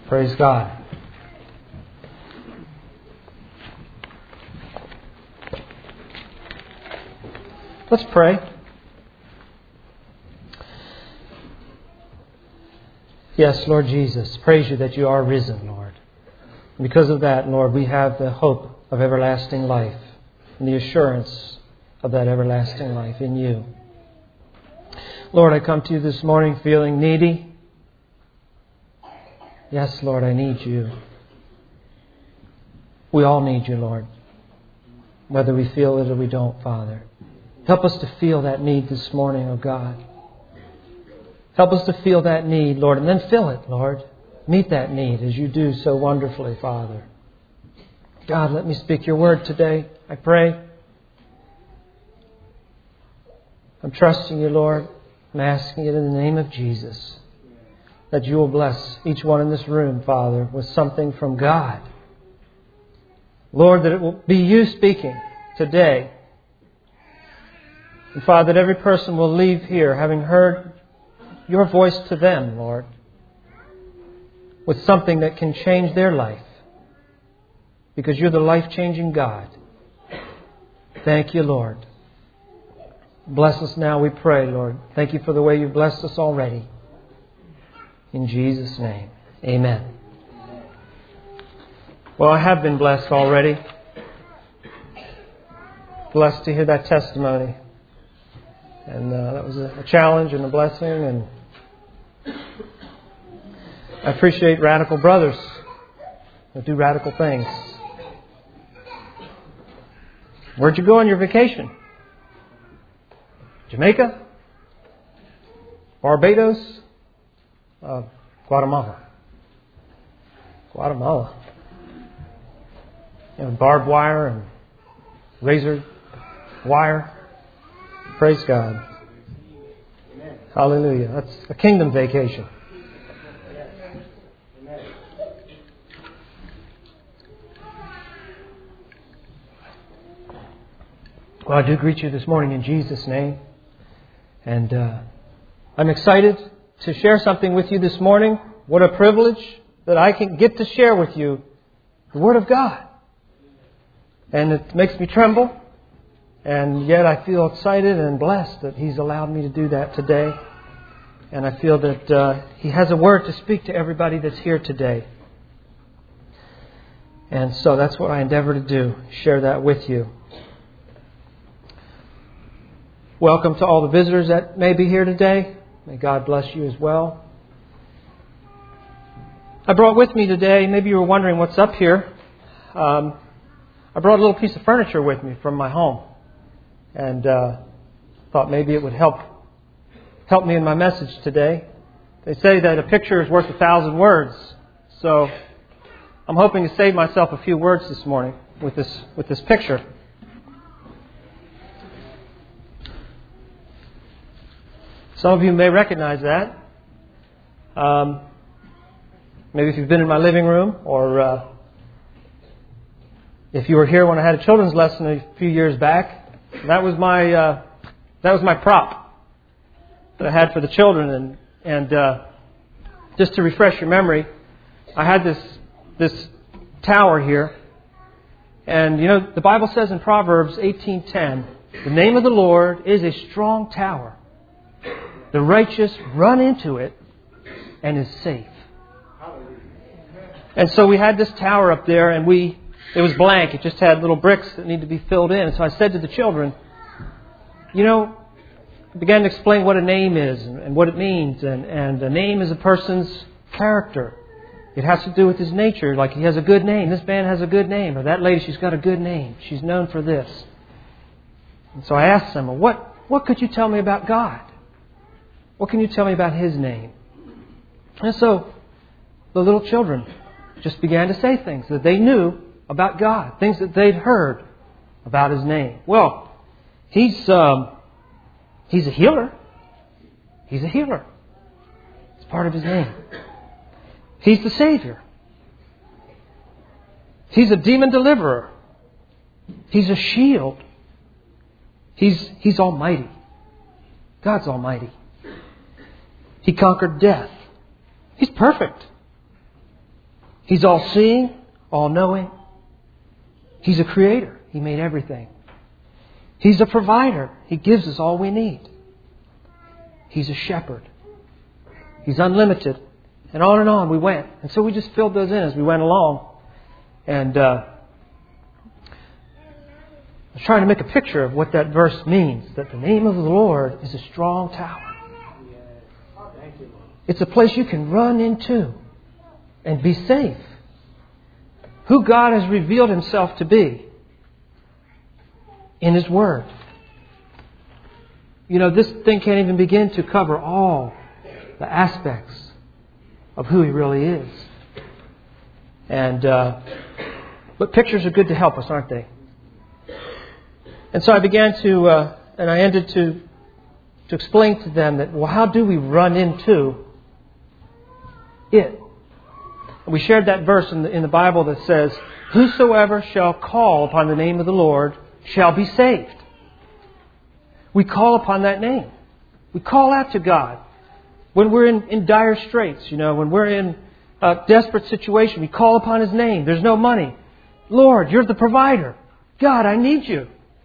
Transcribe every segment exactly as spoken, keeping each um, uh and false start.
Praise God. Let's pray. Yes, Lord Jesus, praise you that you are risen, Lord. And because of that, Lord, we have the hope of everlasting life and the assurance of that everlasting life in you. Lord, I come to you this morning feeling needy. Yes, Lord, I need you. We all need you, Lord, whether we feel it or we don't, Father. Help us to feel that need this morning, oh God. Help us to feel that need, Lord, and then fill it, Lord. Meet that need as you do so wonderfully, Father. God, let me speak your word today, I pray. I'm trusting you, Lord. I'm asking it in the name of Jesus, that you will bless each one in this room, Father, with something from God. Lord, that it will be you speaking today. And Father, that every person will leave here having heard your voice to them, Lord, with something that can change their life. Because you're the life-changing God. Thank you, Lord. Bless us now, we pray, Lord. Thank you for the way you've blessed us already. In Jesus' name, amen. Well, I have been blessed already. Blessed to hear that testimony. And uh, that was a, a challenge and a blessing. And I appreciate radical brothers that do radical things. Where'd you go on your vacation? Jamaica? Barbados? Uh, Guatemala. Guatemala. You know, barbed wire and razor wire. Praise God. Hallelujah. That's a kingdom vacation. Well, I do greet you this morning in Jesus' name. And uh, I'm excited to share something with you this morning. What a privilege that I can get to share with you the Word of God. And it makes me tremble. And yet I feel excited and blessed that He's allowed me to do that today. And I feel that uh, He has a word to speak to everybody that's here today. And so that's what I endeavor to do, share that with you. Welcome to all the visitors that may be here today. May God bless you as well. I brought with me today, maybe you were wondering what's up here. Um, I brought a little piece of furniture with me from my home. And uh, thought maybe it would help help me in my message today. They say that a picture is worth a thousand words. So I'm hoping to save myself a few words this morning with this with this picture. Some of you may recognize that. Um, maybe if you've been in my living room, or uh, if you were here when I had a children's lesson a few years back. That was my uh, that was my prop that I had for the children, and and uh, just to refresh your memory, I had this this tower here, and you know the Bible says in Proverbs eighteen ten, the name of the Lord is a strong tower. The righteous run into it and is safe. And so we had this tower up there, and we. It was blank. It just had little bricks that needed to be filled in. And so I said to the children, you know, I began to explain what a name is and, and what it means. And, and a name is a person's character. It has to do with his nature. Like he has a good name. This man has a good name. Or that lady, she's got a good name. She's known for this. And so I asked them, well, what, what could you tell me about God? What can you tell me about His name? And so the little children just began to say things that they knew about God, things that they'd heard about His name. Well, He's um, He's a healer. He's a healer. It's part of His name. He's the Savior. He's a demon deliverer. He's a shield. He's He's Almighty. God's Almighty. He conquered death. He's perfect. He's all-seeing, all-knowing. He's a creator. He made everything. He's a provider. He gives us all we need. He's a shepherd. He's unlimited. And on and on we went. And so we just filled those in as we went along. And uh, I was trying to make a picture of what that verse means. That the name of the Lord is a strong tower. It's a place you can run into and be safe. Who God has revealed Himself to be in His Word. You know, this thing can't even begin to cover all the aspects of who He really is. And uh, but pictures are good to help us, aren't they? And so I began to, uh, and I ended to to explain to them that, well, how do we run into it? And we shared that verse in the, in the Bible that says, "Whosoever shall call upon the name of the Lord shall be saved." We call upon that name. We call out to God. When we're in, in dire straits, you know, when we're in a desperate situation, we call upon His name. There's no money. Lord, You're the provider. God, I need You.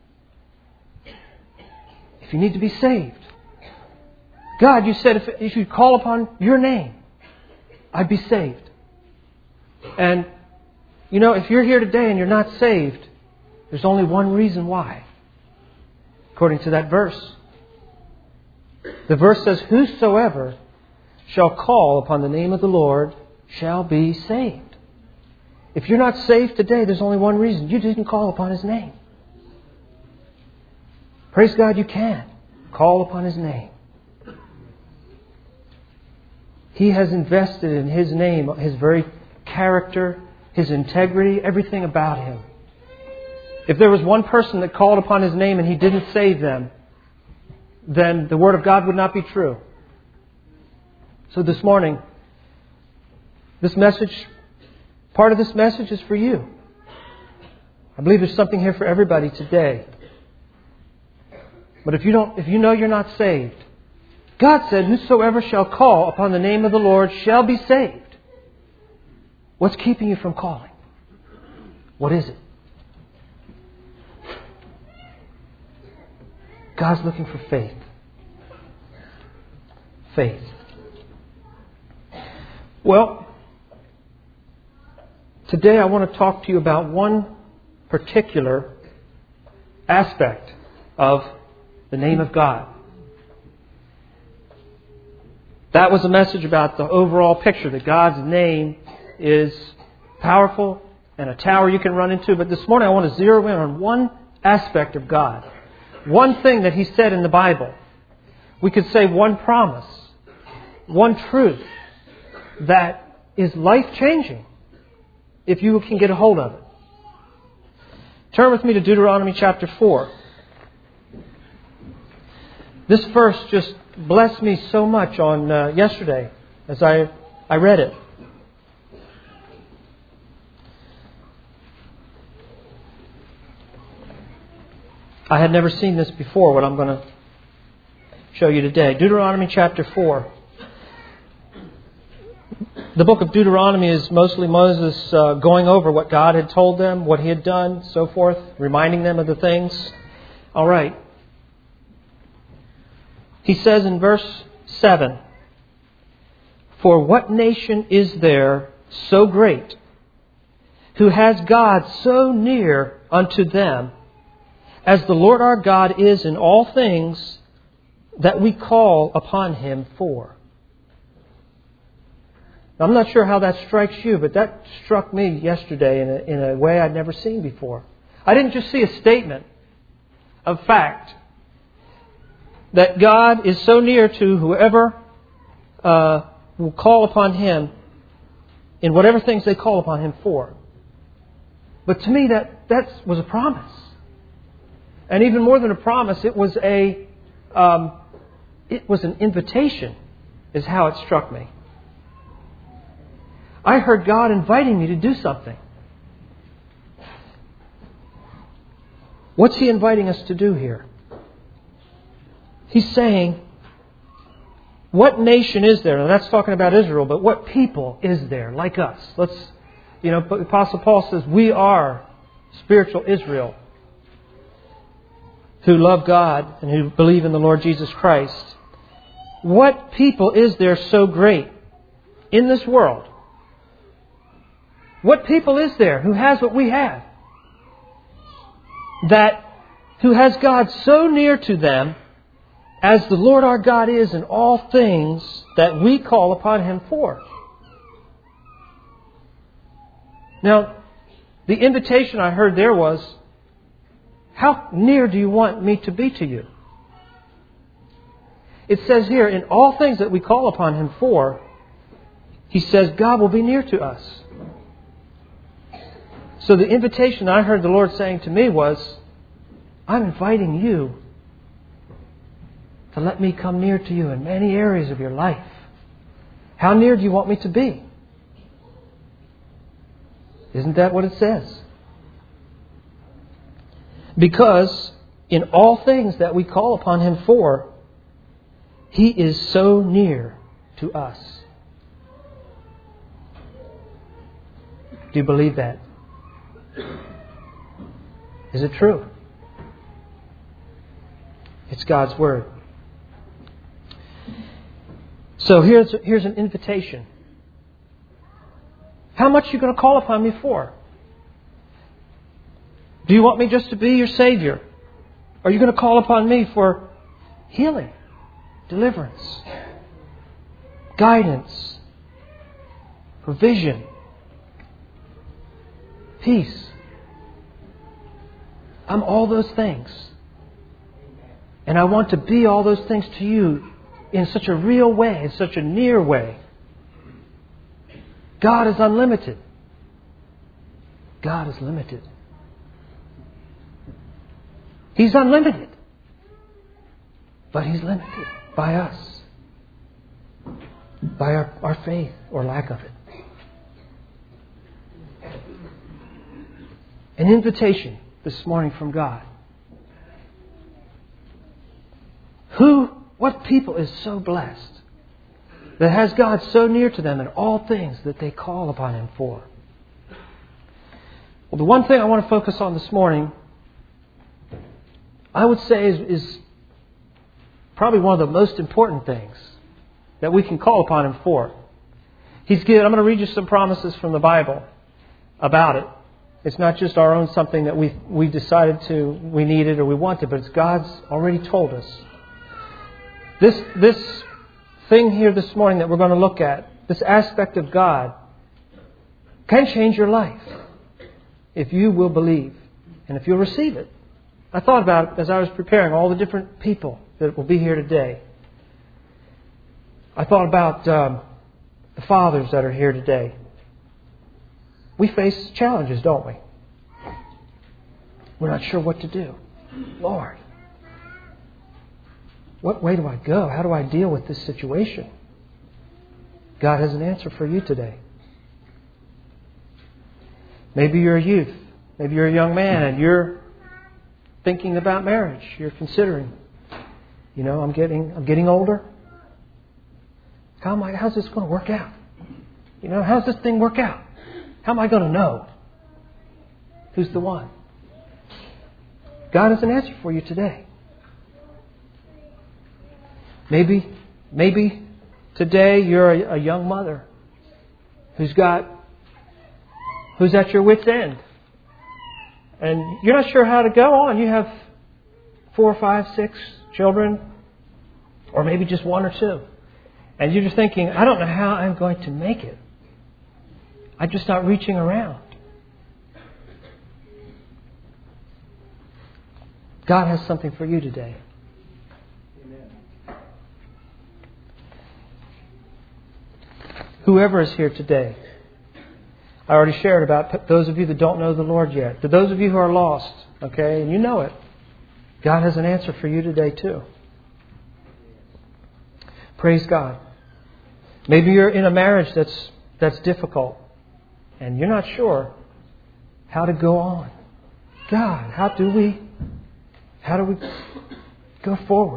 If you need to be saved. God, You said if, if you call upon Your name, I'd be saved. And, you know, if you're here today and you're not saved, there's only one reason why. According to that verse. The verse says, "Whosoever shall call upon the name of the Lord shall be saved." If you're not saved today, there's only one reason. You didn't call upon His name. Praise God, you can. Call upon His name. He has invested in His name, His very character, His integrity, everything about Him. If there was one person that called upon His name and He didn't save them, then the Word of God would not be true. So this morning, this message, part of this message is for you. I believe there's something here for everybody today. But if you don't, if you know you're not saved, God said, "Whosoever shall call upon the name of the Lord shall be saved." What's keeping you from calling? What is it? God's looking for faith. Faith. Well, today I want to talk to you about one particular aspect of the name of God. That was a message about the overall picture, that God's name is powerful and a tower you can run into. But this morning I want to zero in on one aspect of God. One thing that He said in the Bible. We could say one promise, one truth that is life-changing if you can get a hold of it. Turn with me to Deuteronomy chapter four. This verse just blessed me so much on uh, yesterday as I, I read it. I had never seen this before, what I'm going to show you today. Deuteronomy chapter four. The book of Deuteronomy is mostly Moses uh, going over what God had told them, what He had done, so forth, reminding them of the things. All right. He says in verse seven, "For what nation is there so great, who has God so near unto them, as the Lord our God is in all things that we call upon Him for?" Now, I'm not sure how that strikes you, but that struck me yesterday in a, in a way I'd never seen before. I didn't just see a statement of fact that God is so near to whoever uh, will call upon Him in whatever things they call upon Him for. But to me, that, that was a promise. And even more than a promise, it was a um, it was an invitation, is how it struck me. I heard God inviting me to do something. What's He inviting us to do here? He's saying, what nation is there? Now that's talking about Israel, but what people is there like us? Let's You know, Apostle Paul says we are spiritual Israel who love God and who believe in the Lord Jesus Christ. What people is there so great in this world? What people is there who has what we have? That who has God so near to them as the Lord our God is in all things that we call upon Him for. Now, the invitation I heard there was, how near do you want me to be to you? It says here, in all things that we call upon Him for, He says God will be near to us. So the invitation I heard the Lord saying to me was, I'm inviting you to let me come near to you in many areas of your life. How near do you want me to be? Isn't that what it says? Because in all things that we call upon Him for, He is so near to us. Do you believe that? Is it true? It's God's Word. So here's, here's an invitation. How much are you going to call upon me for? Do you want me just to be your Savior? Are you going to call upon me for healing, deliverance, guidance, provision, peace? I'm all those things. And I want to be all those things to you in such a real way, in such a near way. God is unlimited. God is limited. He's unlimited. But He's limited by us. By our, our faith or lack of it. An invitation this morning from God. Who, what people is so blessed that has God so near to them in all things that they call upon Him for? Well, the one thing I want to focus on this morning, I would say is, is probably one of the most important things that we can call upon Him for. He's given, I'm going to read you some promises from the Bible about it. It's not just our own something that we we decided to, we needed or we wanted, but it's God's already told us. This this thing here this morning that we're going to look at, this aspect of God, can change your life if you will believe and if you'll receive it. I thought about it as I was preparing all the different people that will be here today. I thought about um, the fathers that are here today. We face challenges, don't we? We're not sure what to do. Lord, what way do I go? How do I deal with this situation? God has an answer for you today. Maybe you're a youth. Maybe you're a young man and you're thinking about marriage. You're considering, you know, I'm getting I'm getting older. How am I, how's this going to work out? You know, how's this thing work out? How am I going to know who's the one? God has an answer for you today. Maybe, maybe today you're a, a young mother who's got, who's at your wit's end. And you're not sure how to go on. You have four, five, six children, or maybe just one or two. And you're just thinking, I don't know how I'm going to make it. I'm just not reaching around. God has something for you today. Amen. Whoever is here today, I already shared about those of you that don't know the Lord yet. To those of you who are lost, okay, and you know it, God has an answer for you today too. Praise God. Maybe you're in a marriage that's that's difficult. And you're not sure how to go on. God, how do we, how do we go forward?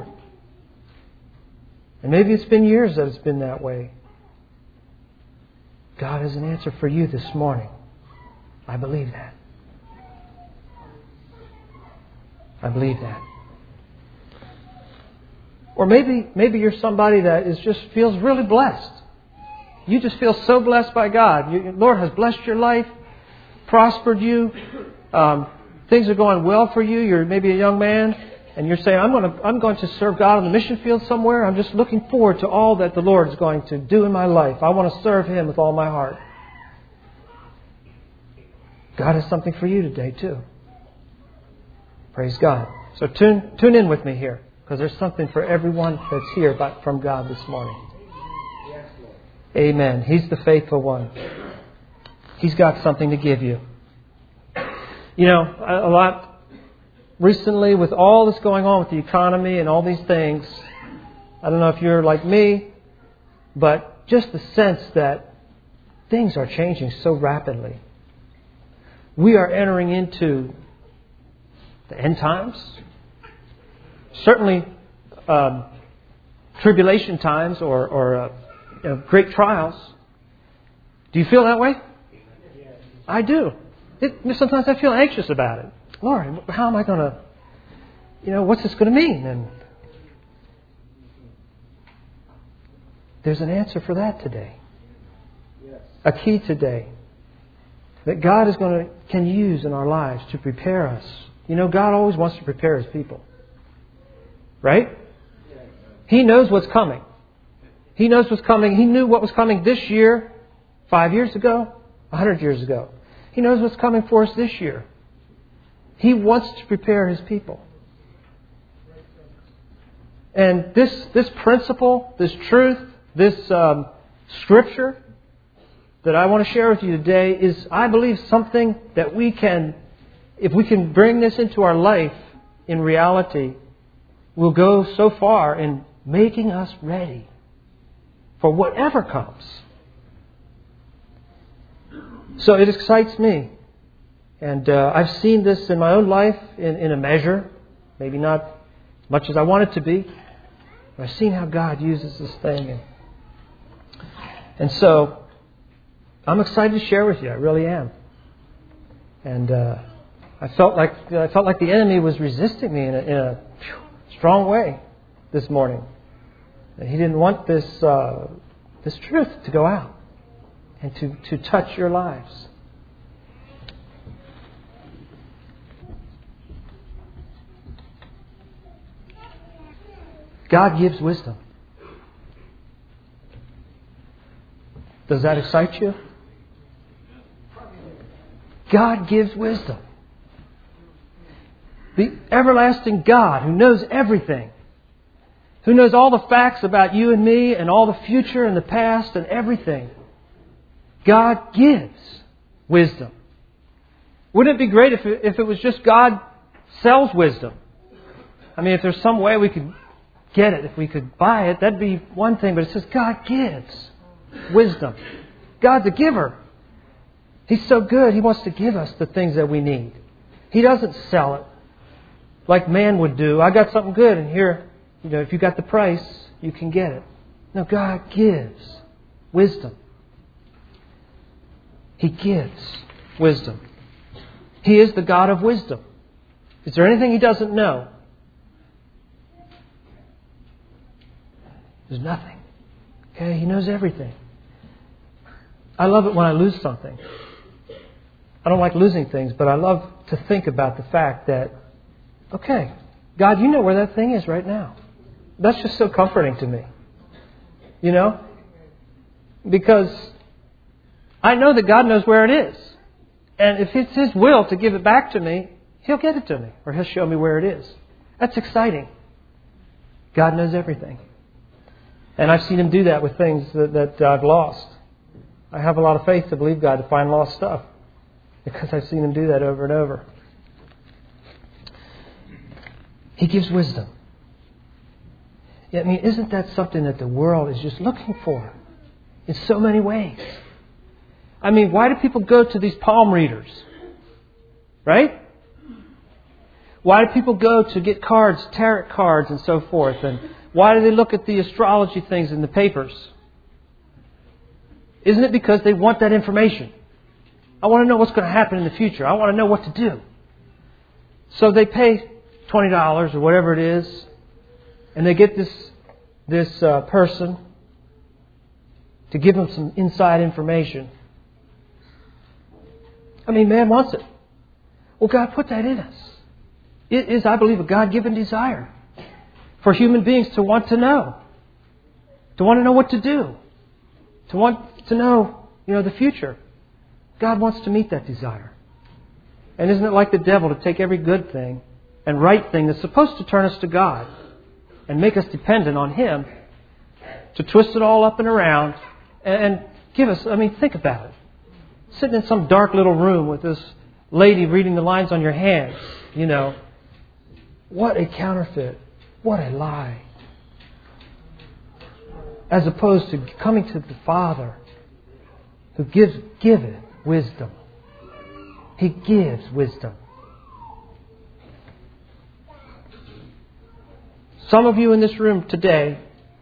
And maybe it's been years that it's been that way. God has an answer for you this morning. I believe that. I believe that. Or maybe maybe you're somebody that is just feels really blessed. You just feel so blessed by God. You, Lord has blessed your life, prospered you. Um, things are going well for you. You're maybe a young man, and you're saying, I'm going to I'm going to serve God on the mission field somewhere. I'm just looking forward to all that the Lord is going to do in my life. I want to serve Him with all my heart. God has something for you today too. Praise God. So tune tune in with me here, because there's something for everyone that's here but from God this morning. Amen. He's the faithful one. He's got something to give you. You know, a lot recently with all that's going on with the economy and all these things, I don't know if you're like me, but just the sense that things are changing so rapidly. We are entering into the end times. Certainly um, tribulation times or, or uh, you know, great trials. Do you feel that way? I do. It, sometimes I feel anxious about it. Lord, how am I going to, you know, what's this going to mean? And there's an answer for that today. A key today that God is going to can use in our lives to prepare us. You know, God always wants to prepare His people. Right? He knows what's coming. He knows what's coming. He knew what was coming this year, five years ago, a hundred years ago. He knows what's coming for us this year. He wants to prepare His people. And this this principle, this truth, this um, scripture that I want to share with you today is, I believe, something that we can, if we can bring this into our life in reality, will go so far in making us ready for whatever comes. So it excites me. And uh, I've seen this in my own life in, in a measure. Maybe not as much as I want it to be. But I've seen how God uses this thing. And, and so I'm excited to share with you. I really am. And uh, I felt like I felt like the enemy was resisting me in a, in a strong way this morning. He didn't want this uh, this truth to go out and to, to touch your lives. God gives wisdom. Does that excite you? God gives wisdom. The everlasting God who knows everything, who knows all the facts about you and me and all the future and the past and everything. God gives wisdom. Wouldn't it be great if it, if it was just God sells wisdom? I mean, if there's some way we could get it, if we could buy it, that'd be one thing. But it says God gives wisdom. God's a giver. He's so good, He wants to give us the things that we need. He doesn't sell it like man would do. I got something good, and here, you know, if you got the price, you can get it. No, God gives wisdom. He gives wisdom. He is the God of wisdom. Is there anything He doesn't know? There's nothing. Okay? He knows everything. I love it when I lose something. I don't like losing things, but I love to think about the fact that, okay, God, You know where that thing is right now. That's just so comforting to me. You know? Because I know that God knows where it is. And if it's His will to give it back to me, He'll get it to me. Or He'll show me where it is. That's exciting. God knows everything. And I've seen Him do that with things that, that I've lost. I have a lot of faith to believe God to find lost stuff, because I've seen Him do that over and over. He gives wisdom. I mean, isn't that something that the world is just looking for in so many ways? I mean, why do people go to these palm readers? Right? Why do people go to get cards, tarot cards and so forth? And why do they look at the astrology things in the papers? Isn't it because they want that information? I want to know what's going to happen in the future. I want to know what to do. So they pay twenty dollars or whatever it is, and they get this, this uh, person to give them some inside information. I mean, man wants it. Well, God put that in us. It is, I believe, a God-given desire for human beings to want to know. To want to know what to do. To want to know, you know, the future. God wants to meet that desire. And isn't it like the devil to take every good thing and right thing that's supposed to turn us to God and make us dependent on Him, to twist it all up and around and give us, I mean, think about it. Sitting in some dark little room with this lady reading the lines on your hands, you know. What a counterfeit. What a lie. As opposed to coming to the Father who gives, giveth wisdom. He gives wisdom. Some of you in this room today,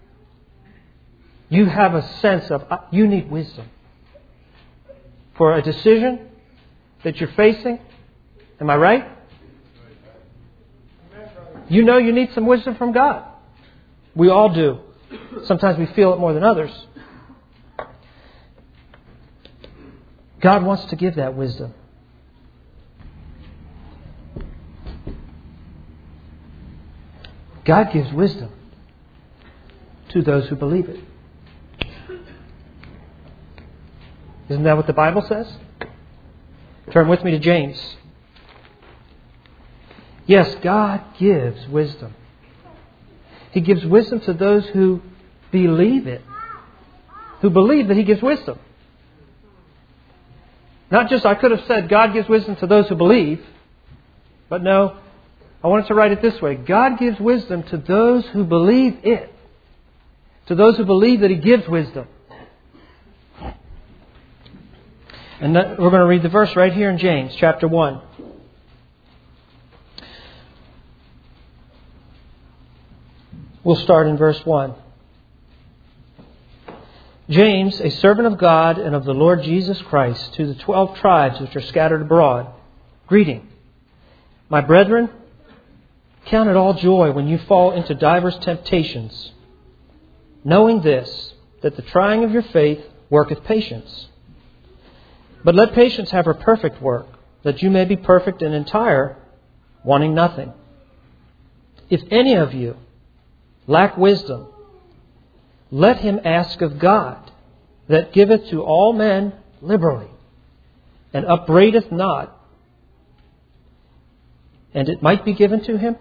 you have a sense of, uh, you need wisdom for a decision that you're facing. Am I right? You know you need some wisdom from God. We all do. Sometimes we feel it more than others. God wants to give that wisdom. God gives wisdom to those who believe it. Isn't that what the Bible says? Turn with me to James. Yes, God gives wisdom. He gives wisdom to those who believe it. Who believe that He gives wisdom. Not just, I could have said, God gives wisdom to those who believe. But no, I wanted to write it this way. God gives wisdom to those who believe it. To those who believe that He gives wisdom. And that, we're going to read the verse right here in James chapter one. We'll start in verse one. James, a servant of God and of the Lord Jesus Christ, to the twelve tribes which are scattered abroad, greeting. My brethren, count it all joy when you fall into divers temptations, knowing this, that the trying of your faith worketh patience. But let patience have her perfect work, that you may be perfect and entire, wanting nothing. If any of you lack wisdom, let him ask of God, that giveth to all men liberally, and upbraideth not, and it might be given to him.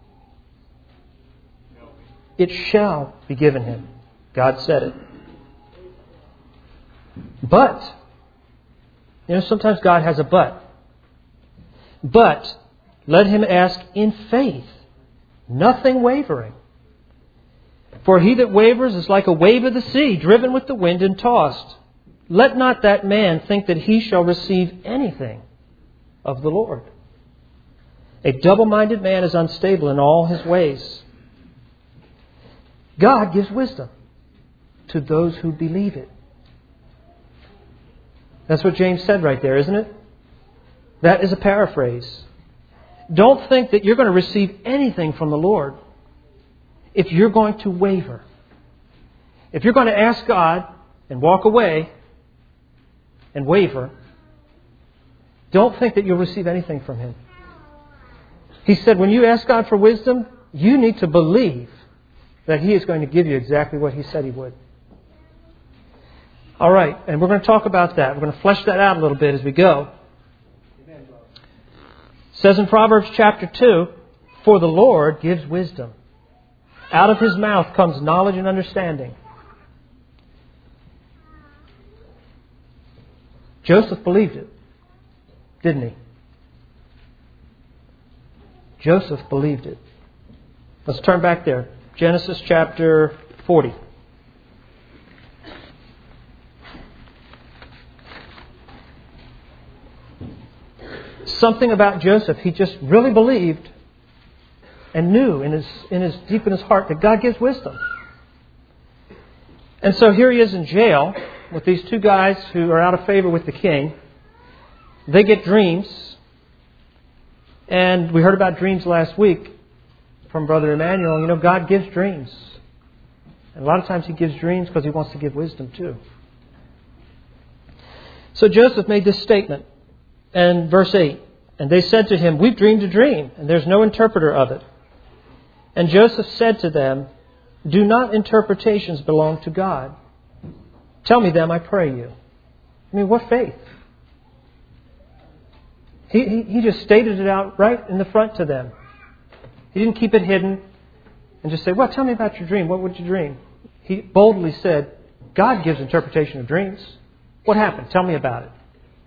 It shall be given him. God said it. But, you know, sometimes God has a but. But, let him ask in faith, nothing wavering. For he that wavers is like a wave of the sea, driven with the wind and tossed. Let not that man think that he shall receive anything of the Lord. A double-minded man is unstable in all his ways. God gives wisdom to those who believe it. That's what James said right there, isn't it? That is a paraphrase. Don't think that you're going to receive anything from the Lord if you're going to waver. If you're going to ask God and walk away and waver, don't think that you'll receive anything from Him. He said when you ask God for wisdom, you need to believe that He is going to give you exactly what He said He would. All right, and we're going to talk about that. We're going to flesh that out a little bit as we go. It says in Proverbs chapter two, for the Lord gives wisdom. Out of His mouth comes knowledge and understanding. Joseph believed it, didn't he? Joseph believed it. Let's turn back there. Genesis chapter forty. Something about Joseph, he just really believed and knew in his, in his deep in his heart that God gives wisdom. And so here he is in jail with these two guys who are out of favor with the king. they get dreams. And we heard about dreams last week from Brother Emmanuel. You know, God gives dreams. And a lot of times He gives dreams because He wants to give wisdom too. So Joseph made this statement in verse eight. And they said to him, "We've dreamed a dream, and there's no interpreter of it." And Joseph said to them, "Do not interpretations belong to God? Tell me them, I pray you." I mean, what faith? He, he, he just stated it out right in the front to them. He didn't keep it hidden and just say, "Well, tell me about your dream. What would you dream?" He boldly said, "God gives interpretation of dreams. What happened? Tell me about it."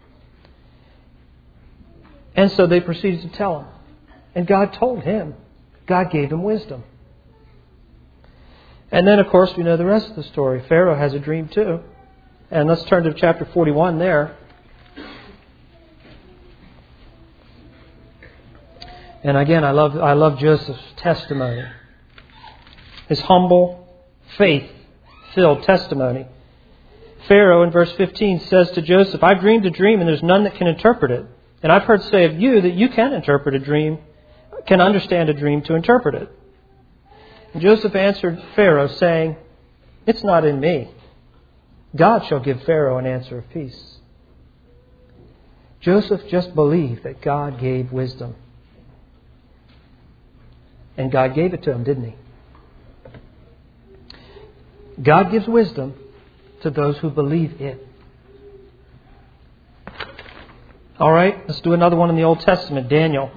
And so they proceeded to tell him. And God told him. God gave him wisdom. And then, of course, we know the rest of the story. Pharaoh has a dream too. And let's turn to chapter forty-one there. And again, I love I love Joseph's testimony. His humble, faith-filled testimony. Pharaoh in verse fifteen says to Joseph, "I've dreamed a dream and there's none that can interpret it. And I've heard say of you that you can interpret a dream, can understand a dream to interpret it." And Joseph answered Pharaoh, saying, "It's not in me. God shall give Pharaoh an answer of peace." Joseph just believed that God gave wisdom. And God gave it to him, didn't He? God gives wisdom to those who believe it. All right, let's do another one in the Old Testament, Daniel.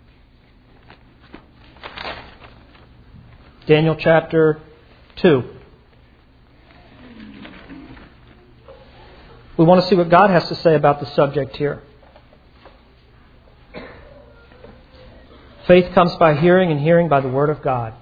Daniel chapter two. We want to see what God has to say about the subject here. Faith comes by hearing, and hearing by the Word of God.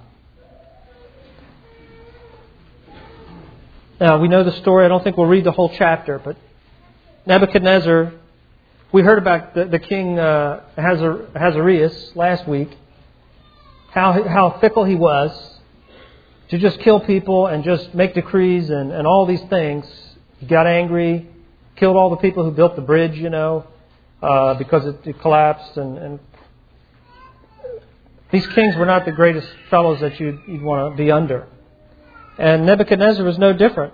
Now, we know the story. I don't think we'll read the whole chapter, but Nebuchadnezzar, we heard about the, the king uh, Ahasuerus last week, how, how fickle he was to just kill people and just make decrees and, and all these things. He got angry, killed all the people who built the bridge, you know, uh, because it, it collapsed. And, and these kings were not the greatest fellows that you'd, you'd want to be under. And Nebuchadnezzar was no different.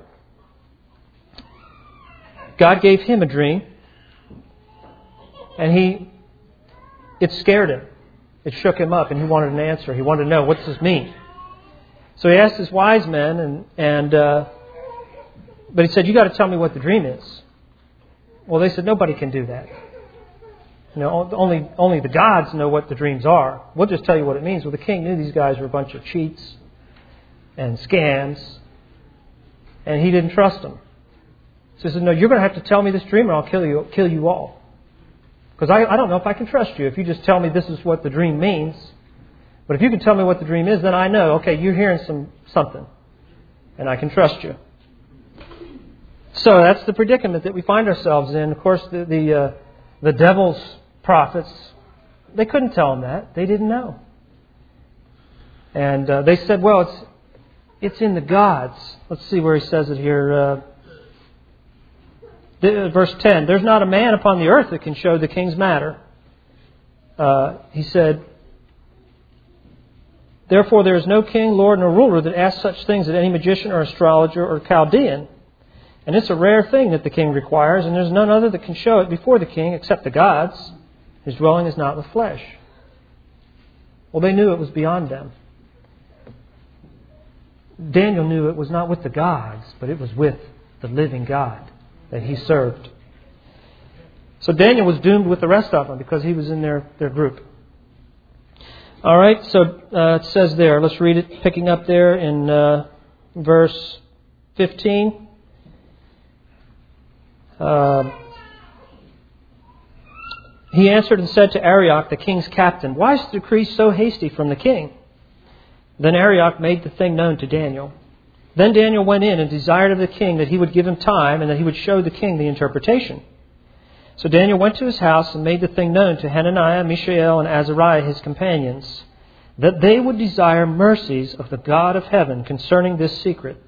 God gave him a dream. And he, it scared him. It shook him up, and he wanted an answer. He wanted to know, what does this mean? So he asked his wise men, and, and uh, but he said, "You got to tell me what the dream is." Well, they said, "Nobody can do that. You know, only only the gods know what the dreams are. We'll just tell you what it means." Well, the king knew these guys were a bunch of cheats and scams, and he didn't trust them. So he said, "No, you're going to have to tell me this dream, or I'll kill you, kill you all. Because I, I don't know if I can trust you. If you just tell me this is what the dream means. But if you can tell me what the dream is, then I know, okay, you're hearing some something. And I can trust you." So that's the predicament that we find ourselves in. Of course, the the, uh, the devil's prophets, they couldn't tell him that. They didn't know. And uh, they said, well, it's it's in the gods. Let's see where he says it here. Uh, Verse ten, "There's not a man upon the earth that can show the king's matter." Uh, he said, "Therefore there is no king, lord, nor ruler that asks such things of any magician or astrologer or Chaldean. And it's a rare thing that the king requires, and there's none other that can show it before the king except the gods. His dwelling is not with flesh." Well, they knew it was beyond them. Daniel knew it was not with the gods, but it was with the living God that he served. So Daniel was doomed with the rest of them because he was in their, their group. All right, so uh, it says there, let's read it, picking up there in uh, verse fifteen. Uh, he answered and said to Arioch, the king's captain, "Why is the decree so hasty from the king?" Then Arioch made the thing known to Daniel. Then Daniel went in and desired of the king that he would give him time and that he would show the king the interpretation. So Daniel went to his house and made the thing known to Hananiah, Mishael, and Azariah, his companions, that they would desire mercies of the God of heaven concerning this secret,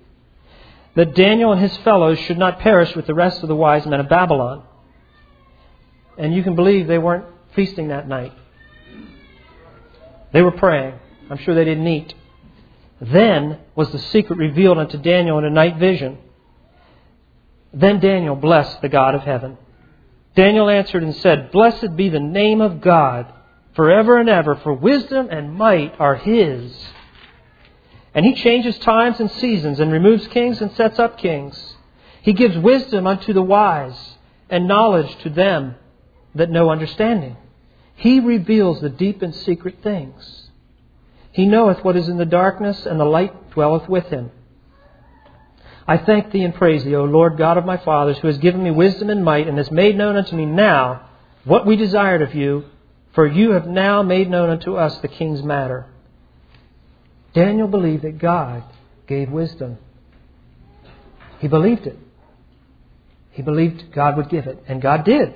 that Daniel and his fellows should not perish with the rest of the wise men of Babylon. And you can believe they weren't feasting that night. They were praying. I'm sure they didn't eat. Then was the secret revealed unto Daniel in a night vision. Then Daniel blessed the God of heaven. Daniel answered and said, Blessed be the name of God forever and ever, for wisdom and might are His. And He changes times and seasons, and removes kings and sets up kings. He gives wisdom unto the wise, and knowledge to them that know understanding. He reveals the deep and secret things. He knoweth what is in the darkness, and the light dwelleth with Him. I thank Thee and praise Thee, O Lord God of my fathers, who has given me wisdom and might, and has made known unto me now what we desired of You, for You have now made known unto us the king's matter. Daniel believed that God gave wisdom. He believed it. He believed God would give it, and God did.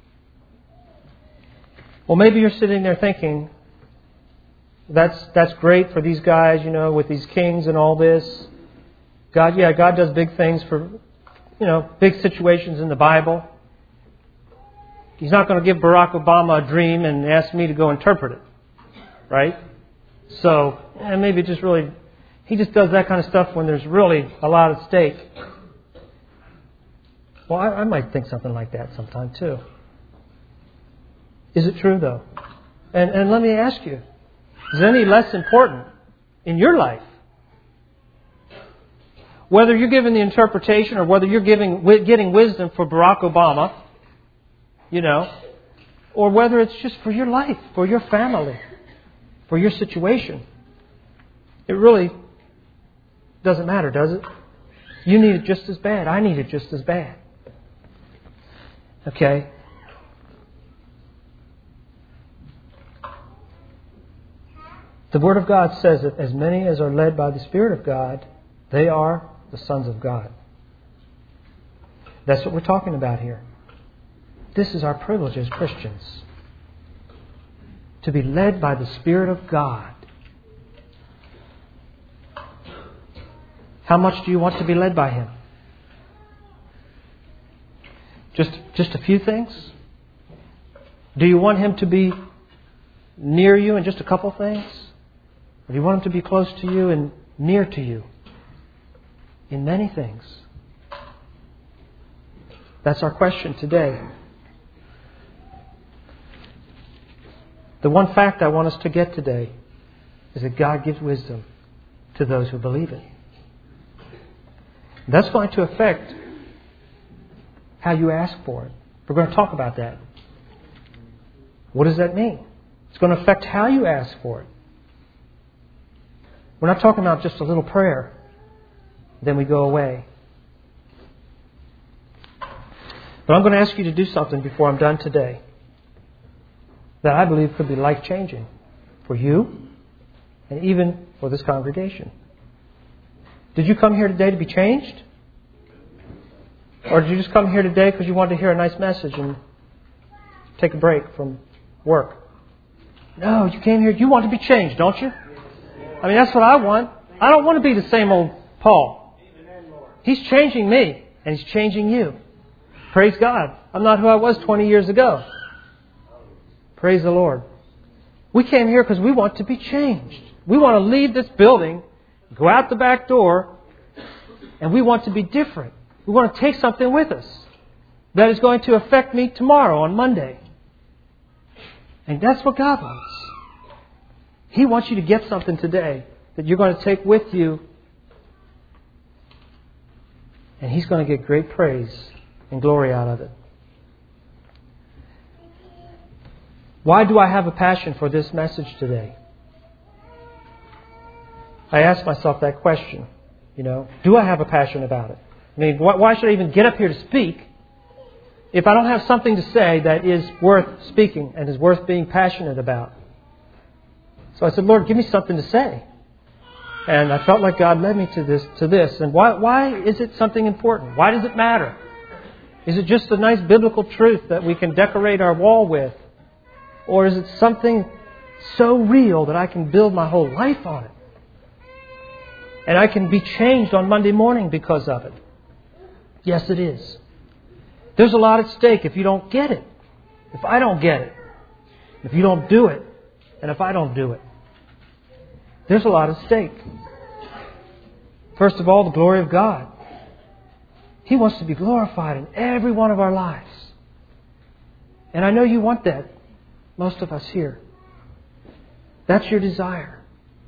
Well, maybe you're sitting there thinking, that's that's great for these guys, you know, with these kings and all this. God, yeah, God does big things for, you know, big situations in the Bible. He's not going to give Barack Obama a dream and ask me to go interpret it, right? So, and maybe just really, He just does that kind of stuff when there's really a lot at stake. Well, I, I might think something like that sometime too. Is it true, though? And and let me ask you, is it any less important in your life? Whether you're giving the interpretation or whether you're giving getting wisdom for Barack Obama, you know, or whether it's just for your life, for your family, for your situation. It really doesn't matter, does it? You need it just as bad. I need it just as bad. Okay? The Word of God says that as many as are led by the Spirit of God, they are the sons of God. That's what we're talking about here. This is our privilege as Christians. To be led by the Spirit of God. How much do you want to be led by Him? Just, just a few things? Do you want Him to be near you in just a couple things? Or do you want Him to be close to you and near to you in many things? That's our question today. The one fact I want us to get today is that God gives wisdom to those who believe it. That's going to affect how you ask for it. We're going to talk about that. What does that mean? It's going to affect how you ask for it. We're not talking about just a little prayer, then we go away. But I'm going to ask you to do something before I'm done today that I believe could be life-changing for you and even for this congregation. Did you come here today to be changed? Or did you just come here today because you wanted to hear a nice message and take a break from work? No, you came here, you want to be changed, don't you? I mean, that's what I want. I don't want to be the same old Paul. He's changing me, and He's changing you. Praise God. I'm not who I was twenty years ago. Praise the Lord. We came here because we want to be changed. We want to leave this building, go out the back door, and we want to be different. We want to take something with us that is going to affect me tomorrow on Monday. And that's what God wants. He wants you to get something today that you're going to take with you. And He's going to get great praise and glory out of it. Why do I have a passion for this message today? I ask myself that question. You know, do I have a passion about it? I mean, why should I even get up here to speak if I don't have something to say that is worth speaking and is worth being passionate about? So I said, Lord, give me something to say. And I felt like God led me to this. To this. And why, why is it something important? Why does it matter? Is it just a nice biblical truth that we can decorate our wall with? Or is it something so real that I can build my whole life on it? And I can be changed on Monday morning because of it. Yes, it is. There's a lot at stake if you don't get it. if I don't get it, if you don't do it, and if I don't do it, there's a lot at stake. First of all, the glory of God. He wants to be glorified in every one of our lives. And I know you want that, most of us here. That's your desire.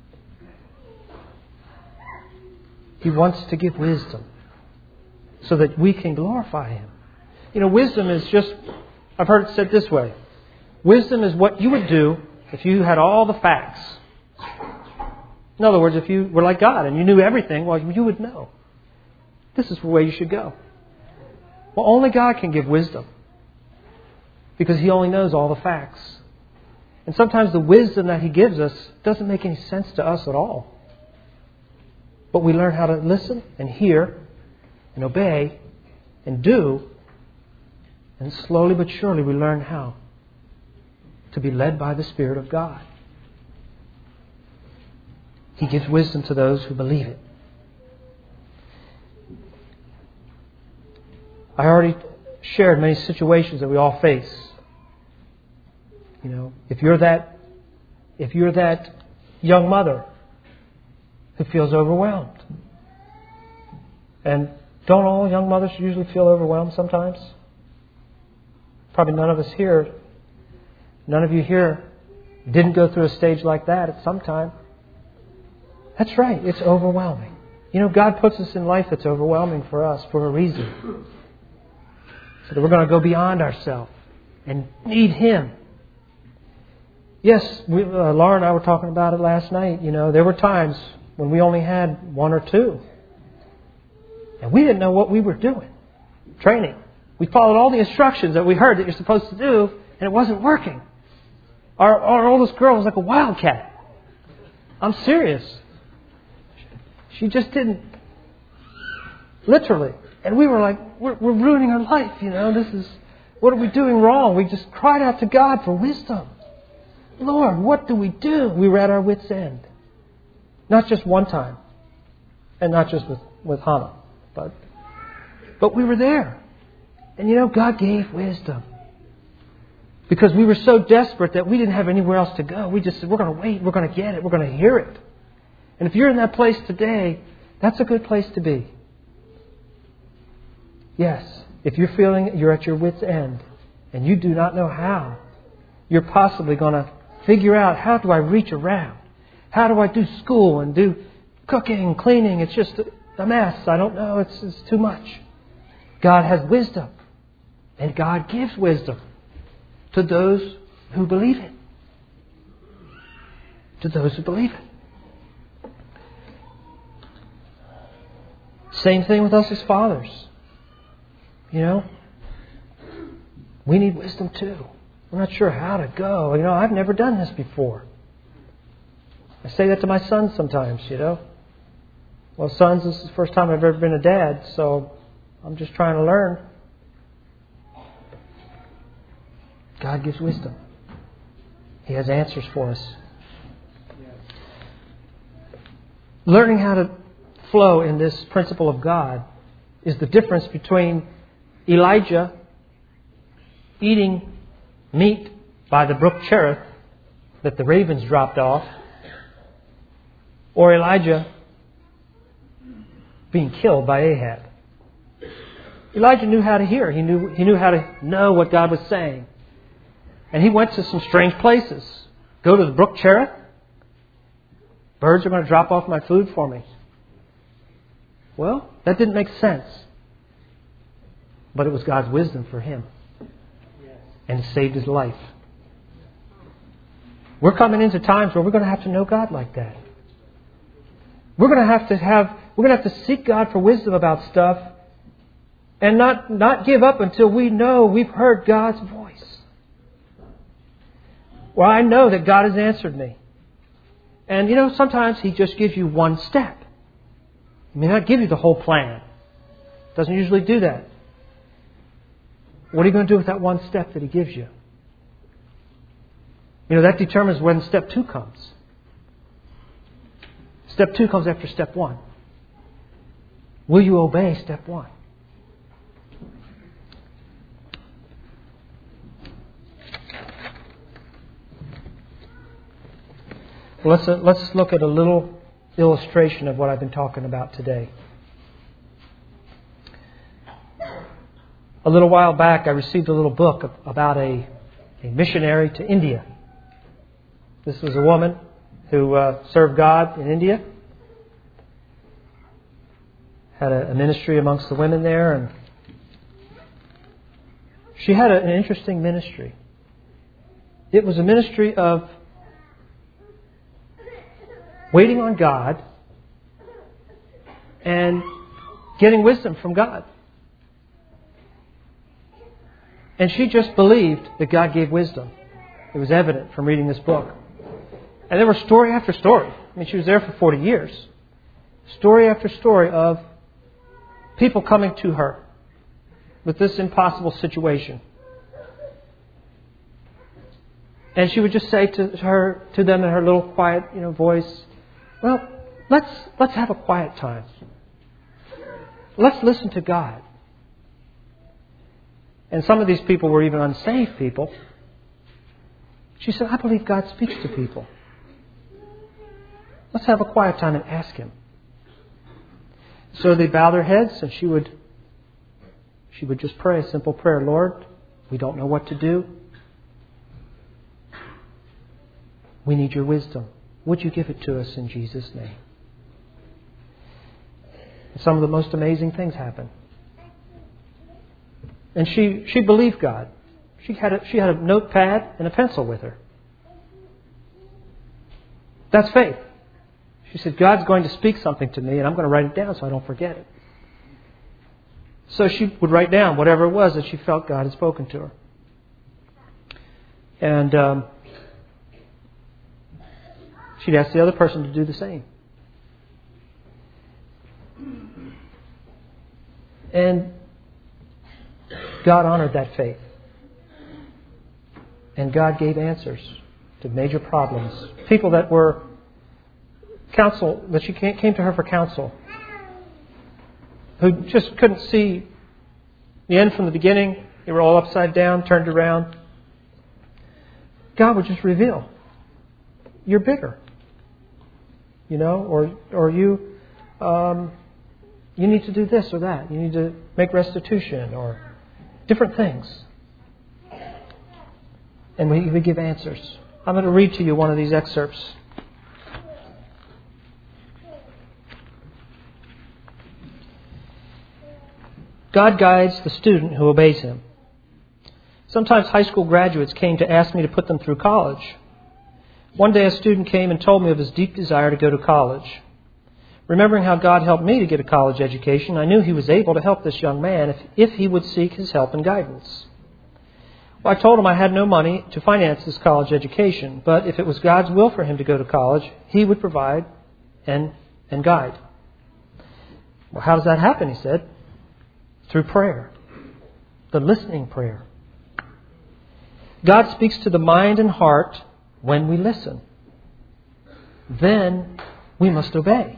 He wants to give wisdom so that we can glorify Him. You know, wisdom is just, I've heard it said this way. Wisdom is what you would do if you had all the facts. In other words, if you were like God and you knew everything, well, you would know. This is the way you should go. Well, only God can give wisdom because He only knows all the facts. And sometimes the wisdom that He gives us doesn't make any sense to us at all. But we learn how to listen and hear and obey and do. And slowly but surely we learn how to be led by the Spirit of God. He gives wisdom to those who believe it. I already shared many situations that we all face. You know, if you're that, if you're that young mother who feels overwhelmed, and don't all young mothers usually feel overwhelmed sometimes? Probably none of us here, none of you here didn't go through a stage like that at some time. That's right, it's overwhelming. You know, God puts us in life that's overwhelming for us for a reason. So that we're going to go beyond ourselves and need Him. Yes, we, uh, Laura and I were talking about it last night. You know, there were times when we only had one or two. And we didn't know what we were doing. Training. We followed all the instructions that we heard that you're supposed to do, and it wasn't working. Our, our oldest girl was like a wildcat. I'm serious. She just didn't. Literally. And we were like, we're, we're ruining our life, you know. This is, what are we doing wrong? We just cried out to God for wisdom. Lord, what do we do? We were at our wits' end. Not just one time. And not just with, with Hannah. But, but we were there. And you know, God gave wisdom. Because we were so desperate that we didn't have anywhere else to go. We just said, we're going to wait. We're going to get it. We're going to hear it. And if you're in that place today, that's a good place to be. Yes, if you're feeling you're at your wit's end and you do not know how, you're possibly going to figure out, how do I reach around? How do I do school and do cooking and cleaning? It's just a mess. I don't know. It's, it's too much. God has wisdom. And God gives wisdom to those who believe it. To those who believe it. Same thing with us as fathers. You know, we need wisdom too. We're not sure how to go. You know, I've never done this before. I say that to my sons sometimes, you know. Well, sons, this is the first time I've ever been a dad, so I'm just trying to learn. God gives wisdom. He has answers for us. Learning how to flow in this principle of God is the difference between Elijah eating meat by the brook Cherith that the ravens dropped off, or Elijah being killed by Ahab. Elijah knew how to hear. He knew, he knew how to know what God was saying. And he went to some strange places. Go to the brook Cherith. Birds are going to drop off my food for me. Well, that didn't make sense. But it was God's wisdom for him. And it saved his life. We're coming into times where we're going to have to know God like that. We're going to have to have, we're going to have to seek God for wisdom about stuff and not, not give up until we know we've heard God's voice. Well, I know that God has answered me. And you know, sometimes He just gives you one step. He may not give you the whole plan. Doesn't usually do that. What are you going to do with that one step that He gives you? You know, that determines when step two comes. Step two comes after step one. Will you obey step one? Let's, uh, let's look at a little illustration of what I've been talking about today. A little while back, I received a little book about a, a missionary to India. This was a woman who uh, served God in India. Had a, a ministry amongst the women there, and she had a, an interesting ministry. It was a ministry of waiting on God and getting wisdom from God. And she just believed that God gave wisdom. It was evident from reading this book. And there was story after story. I mean, she was there for forty years. Story after story of people coming to her with this impossible situation. And she would just say to her, to them in her little quiet, you know, voice, well, let's let's have a quiet time. Let's listen to God. And some of these people were even unsaved people. She said, I believe God speaks to people. Let's have a quiet time and ask Him. So they bow their heads, and she would she would just pray a simple prayer. Lord, we don't know what to do. We need your wisdom. Would you give it to us in Jesus' name? Some of the most amazing things happen. And she, she believed God. She had a, she had a notepad and a pencil with her. That's faith. She said, God's going to speak something to me, and I'm going to write it down so I don't forget it. So she would write down whatever it was that she felt God had spoken to her. And um, she'd ask the other person to do the same. And God honored that faith. And God gave answers to major problems. People that were counsel, that she came to her for counsel, who just couldn't see the end from the beginning. They were all upside down, turned around. God would just reveal, you're bigger. You know, or or you um, you need to do this or that. You need to make restitution or different things. And we, we give answers. I'm going to read to you one of these excerpts. God guides the student who obeys Him. Sometimes high school graduates came to ask me to put them through college. One day a student came and told me of his deep desire to go to college. Remembering how God helped me to get a college education, I knew He was able to help this young man if, if he would seek His help and guidance. Well, I told him I had no money to finance this college education, but if it was God's will for him to go to college, He would provide and, and guide. Well, how does that happen, he said? Through prayer. The listening prayer. God speaks to the mind and heart when we listen. Then we must obey.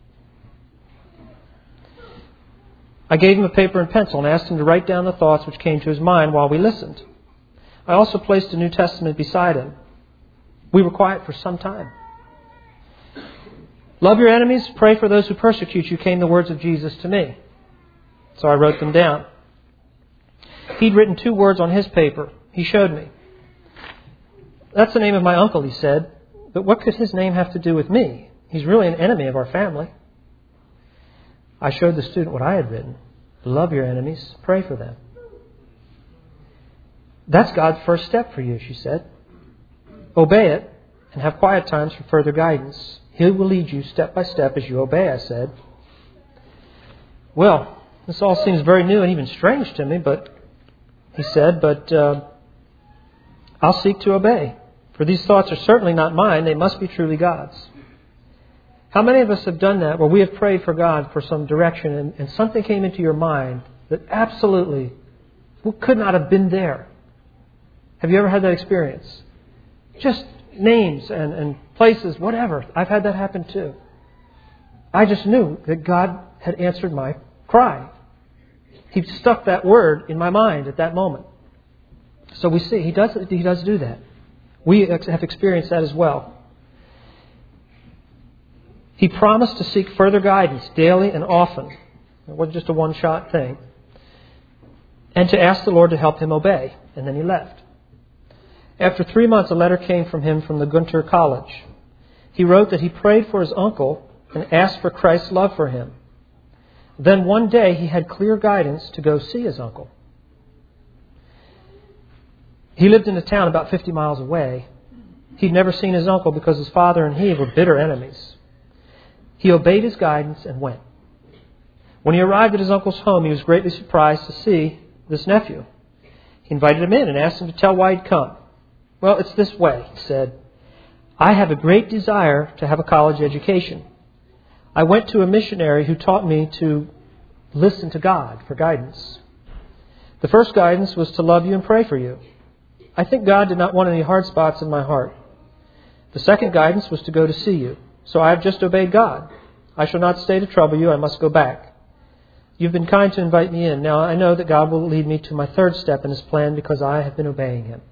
I gave him a paper and pencil and asked him to write down the thoughts which came to his mind while we listened. I also placed a New Testament beside him. We were quiet for some time. Love your enemies, pray for those who persecute you, came the words of Jesus to me. So I wrote them down. He'd written two words on his paper. He showed me. That's the name of my uncle, he said. But what could his name have to do with me? He's really an enemy of our family. I showed the student what I had written. Love your enemies, pray for them. That's God's first step for you, she said. Obey it and have quiet times for further guidance. He will lead you step by step as you obey, I said. Well, this all seems very new and even strange to me, but he said, but uh, I'll seek to obey. For these thoughts are certainly not mine. They must be truly God's. How many of us have done that where we have prayed for God for some direction and, and something came into your mind that absolutely could not have been there? Have you ever had that experience? Just names and, and places, whatever. I've had that happen too. I just knew that God had answered my cry. He stuck that word in my mind at that moment. So we see, He does, he does do that. We have experienced that as well. He promised to seek further guidance daily and often. It wasn't just a one-shot thing. And to ask the Lord to help him obey. And then he left. After three months, a letter came from him from the Gunter College. He wrote that he prayed for his uncle and asked for Christ's love for him. Then one day he had clear guidance to go see his uncle. He lived in a town about fifty miles away. He'd never seen his uncle because his father and he were bitter enemies. He obeyed his guidance and went. When he arrived at his uncle's home, he was greatly surprised to see this nephew. He invited him in and asked him to tell why he'd come. Well, it's this way, he said. I have a great desire to have a college education. I went to a missionary who taught me to listen to God for guidance. The first guidance was to love you and pray for you. I think God did not want any hard spots in my heart. The second guidance was to go to see you. So I have just obeyed God. I shall not stay to trouble you. I must go back. You've been kind to invite me in. Now I know that God will lead me to my third step in His plan because I have been obeying Him.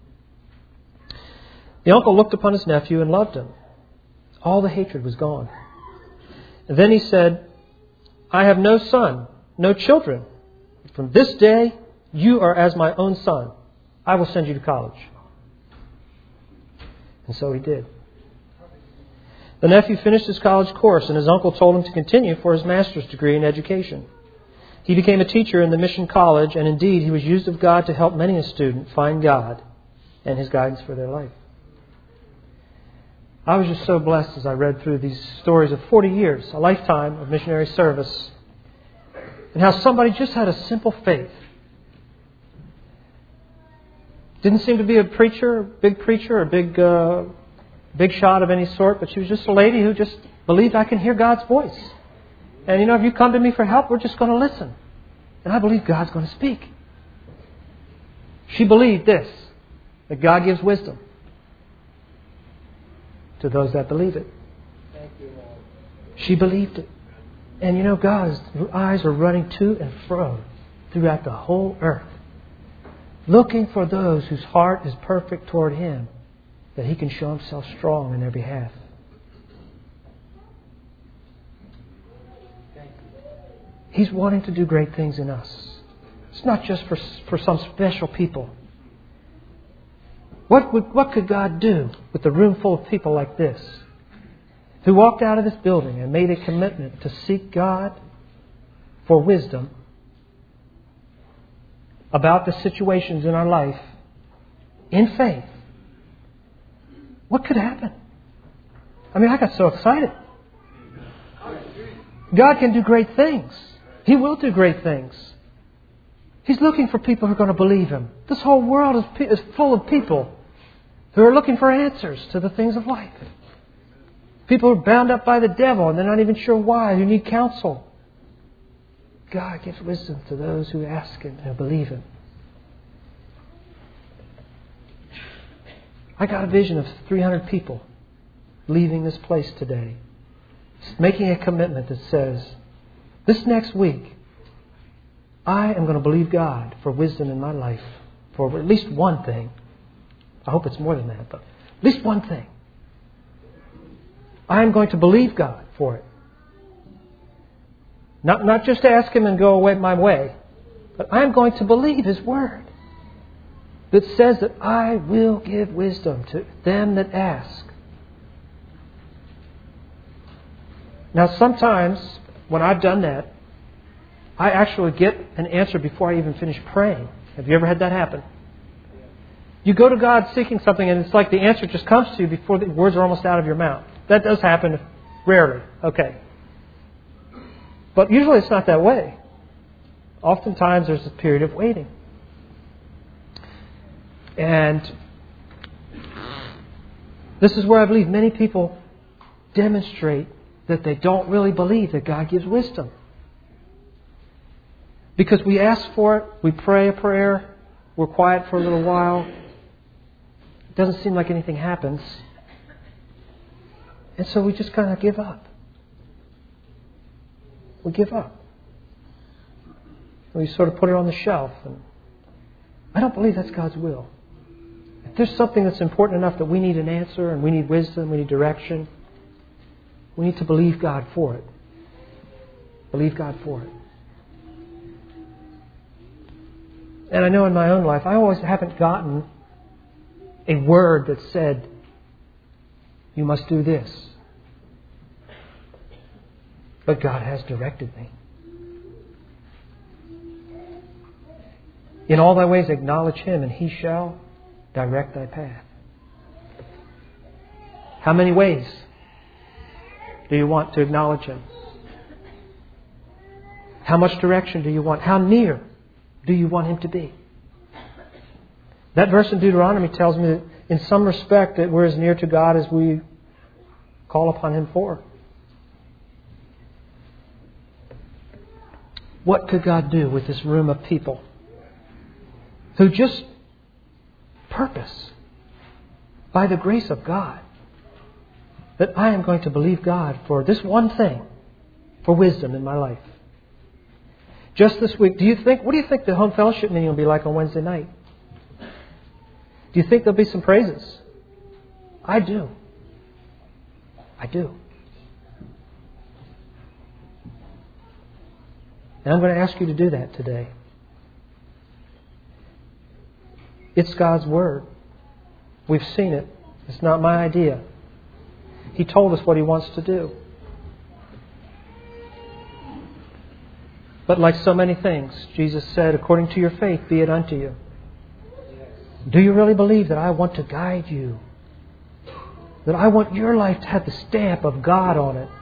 The uncle looked upon his nephew and loved him. All the hatred was gone. And then he said, I have no son, no children. From this day, you are as my own son. I will send you to college. And so he did. The nephew finished his college course, and his uncle told him to continue for his master's degree in education. He became a teacher in the mission college, and indeed he was used of God to help many a student find God and His guidance for their life. I was just so blessed as I read through these stories of forty years, a lifetime of missionary service, and how somebody just had a simple faith. Didn't seem to be a preacher, a big preacher, or a big, uh, big shot of any sort, but she was just a lady who just believed I can hear God's voice. And you know, if you come to me for help, we're just going to listen. And I believe God's going to speak. She believed this, that God gives wisdom to those that believe it. Thank you, Lord. She believed it. And you know, God's eyes are running to and fro throughout the whole earth, looking for those whose heart is perfect toward Him, that He can show Himself strong in their behalf. He's wanting to do great things in us. It's not just for, for some special people. What would, what could God do with a room full of people like this, who walked out of this building and made a commitment to seek God for wisdom about the situations in our life in faith? What could happen? I mean, I got so excited. God can do great things. He will do great things. He's looking for people who are going to believe Him. This whole world is, is full of people who are looking for answers to the things of life. People who are bound up by the devil and they're not even sure why, who need counsel. God gives wisdom to those who ask Him and believe Him. I got a vision of three hundred people leaving this place today, making a commitment that says, this next week, I am going to believe God for wisdom in my life, for at least one thing. I hope it's more than that, but at least one thing. I am going to believe God for it. Not, not just ask Him and go away my way, but I am going to believe His Word that says that I will give wisdom to them that ask. Now, sometimes when I've done that, I actually get an answer before I even finish praying. Have you ever had that happen? You go to God seeking something and it's like the answer just comes to you before the words are almost out of your mouth. That does happen rarely. Okay. But usually it's not that way. Oftentimes there's a period of waiting. And this is where I believe many people demonstrate that they don't really believe that God gives wisdom. Because we ask for it, we pray a prayer, we're quiet for a little while, it doesn't seem like anything happens, and so we just kind of give up. We give up. We sort of put it on the shelf. And I don't believe that's God's will. If there's something that's important enough that we need an answer and we need wisdom, we need direction, We need to believe God for it. Believe God for it. And I know in my own life, I always haven't gotten a word that said, you must do this. But God has directed me. In all thy ways acknowledge Him, and He shall direct thy path. How many ways do you want to acknowledge Him? How much direction do you want? How near do you want Him to be? That verse in Deuteronomy tells me that in some respect that we're as near to God as we call upon Him for. What could God do with this room of people who just purpose, by the grace of God, that I am going to believe God for this one thing, for wisdom in my life? Just this week, do you think, what do you think the home fellowship meeting will be like on Wednesday night? Do you think there'll be some praises? I do. I do. And I'm going to ask you to do that today. It's God's Word. We've seen it. It's not my idea. He told us what He wants to do. But like so many things, Jesus said, according to your faith, be it unto you. Do you really believe that I want to guide you? That I want your life to have the stamp of God on it?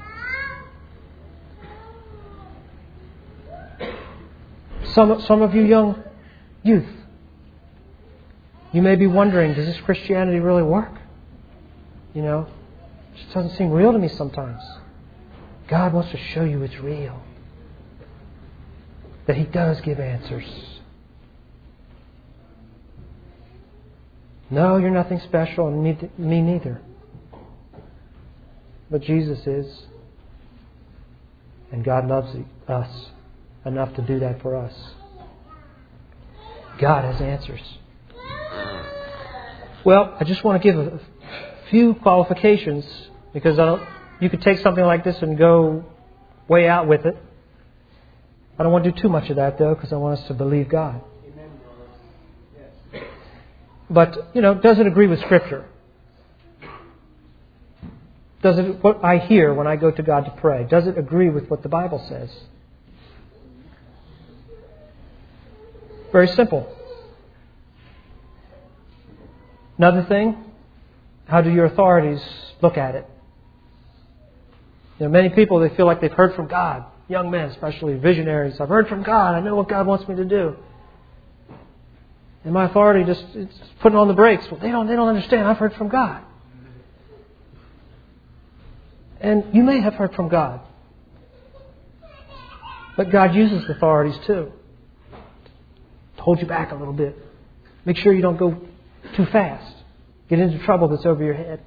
Some, some of you young youth, you may be wondering, does this Christianity really work? You know, it just doesn't seem real to me sometimes. God wants to show you it's real. That He does give answers. No, you're nothing special, and me, me neither. But Jesus is. And God loves us enough to do that for us. God has answers. Well, I just want to give a few qualifications, because I don't, you could take something like this and go way out with it. I don't want to do too much of that, though, because I want us to believe God. But, you know, does it agree with Scripture? Does it, what I hear when I go to God to pray, does it agree with what the Bible says? Very simple. Another thing, how do your authorities look at it? You know, many people, they feel like they've heard from God. Young men, especially visionaries. I've heard from God. I know what God wants me to do. And my authority just it's putting on the brakes. Well, they don't, they don't understand. I've heard from God. And you may have heard from God. But God uses authorities too. To hold you back a little bit. Make sure you don't go too fast. Get into trouble that's over your head.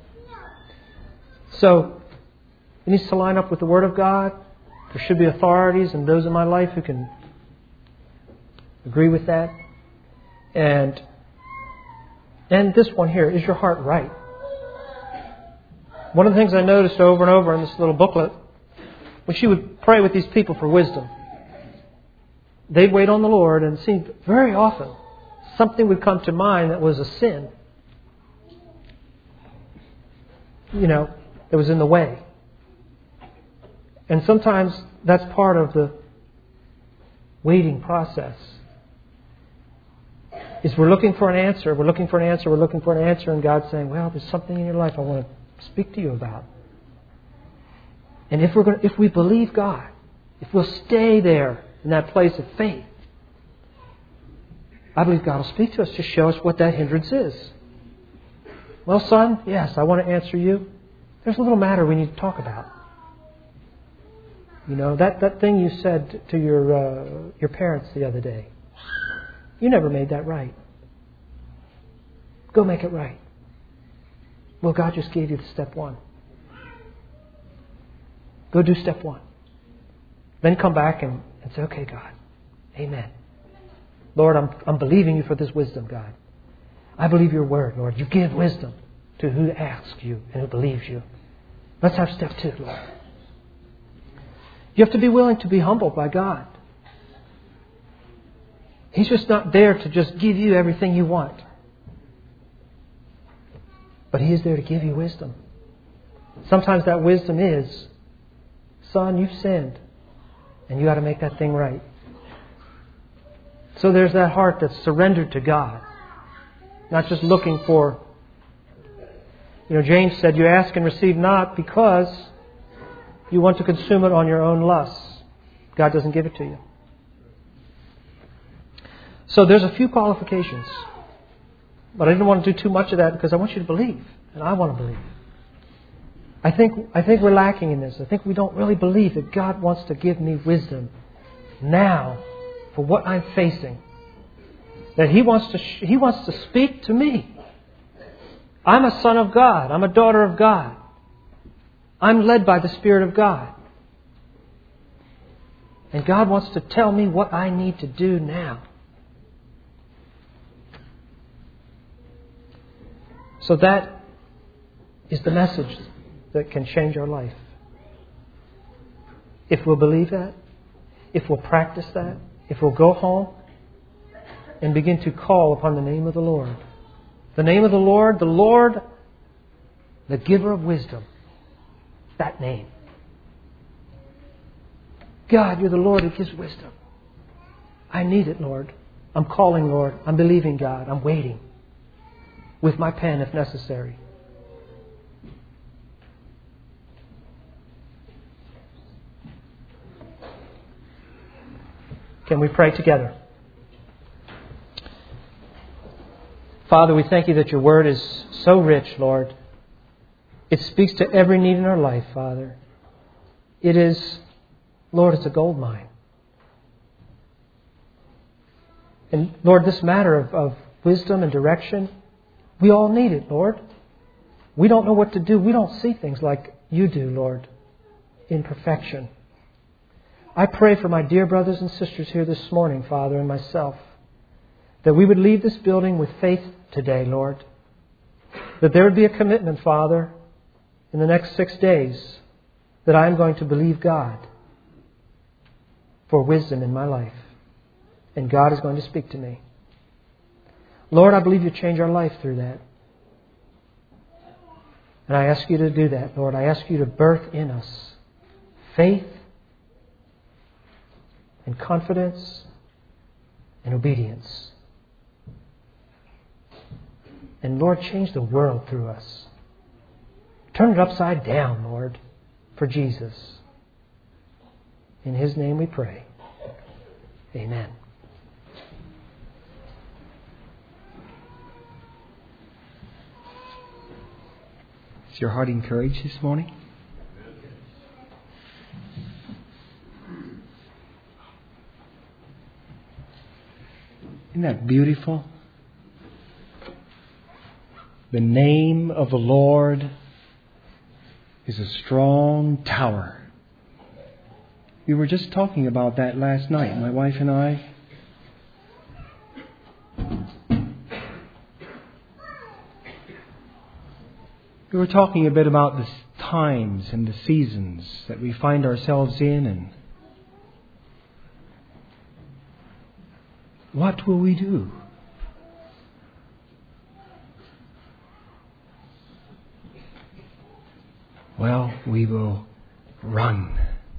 So, it needs to line up with the Word of God. There should be authorities and those in my life who can agree with that. And and this one here, is your heart right? One of the things I noticed over and over in this little booklet, when she would pray with these people for wisdom, they'd wait on the Lord, and it seemed very often something would come to mind that was a sin. You know, that was in the way. And sometimes that's part of the waiting process. Is we're looking for an answer, we're looking for an answer, we're looking for an answer, and God's saying, well, there's something in your life I want to speak to you about. And if we're going to, if we believe God, if we'll stay there in that place of faith, I believe God will speak to us to show us what that hindrance is. Well, son, yes, I want to answer you. There's a little matter we need to talk about. You know, that, that thing you said to your uh, your parents the other day. You never made that right. Go make it right. Well, God just gave you the step one. Go do step one. Then come back and, and say, okay, God, amen. Lord, I'm, I'm believing you for this wisdom, God. I believe your word, Lord. You give wisdom to who asks you and who believes you. Let's have step two, Lord. You have to be willing to be humbled by God. He's just not there to just give you everything you want. But He is there to give you wisdom. Sometimes that wisdom is, son, you've sinned, and you got to make that thing right. So there's that heart that's surrendered to God. Not just looking for, you know, James said, you ask and receive not because you want to consume it on your own lusts. God doesn't give it to you. So there's a few qualifications. But I didn't want to do too much of that because I want you to believe. And I want to believe. I think, I think we're lacking in this. I think we don't really believe that God wants to give me wisdom now for what I'm facing. That He wants to, He wants to speak to me. I'm a son of God. I'm a daughter of God. I'm led by the Spirit of God. And God wants to tell me what I need to do now. So that is the message that can change our life. If we'll believe that, if we'll practice that, if we'll go home and begin to call upon the name of the Lord. The name of the Lord, the Lord, the giver of wisdom. That name. God, You're the Lord who gives wisdom. I need it, Lord. I'm calling, Lord. I'm believing, God. I'm waiting. With my pen if necessary. Can we pray together? Father, we thank You that Your Word is so rich, Lord. It speaks to every need in our life, Father. It is, Lord, it's a gold mine. And Lord, this matter of, of wisdom and direction, we all need it, Lord. We don't know what to do. We don't see things like You do, Lord, in perfection. I pray for my dear brothers and sisters here this morning, Father, and myself, that we would leave this building with faith today, Lord. That there would be a commitment, Father, in the next six days, that I am going to believe God for wisdom in my life. And God is going to speak to me. Lord, I believe You change our life through that. And I ask You to do that, Lord. I ask You to birth in us faith and confidence and obedience. And Lord, change the world through us. Turn it upside down, Lord, for Jesus. In His name we pray. Amen. Is your heart encouraged this morning? Isn't that beautiful? The name of the Lord is a strong tower. We were just talking about that last night, my wife and I. We were talking a bit about the times and the seasons that we find ourselves in, and what will we do? Well, we will run.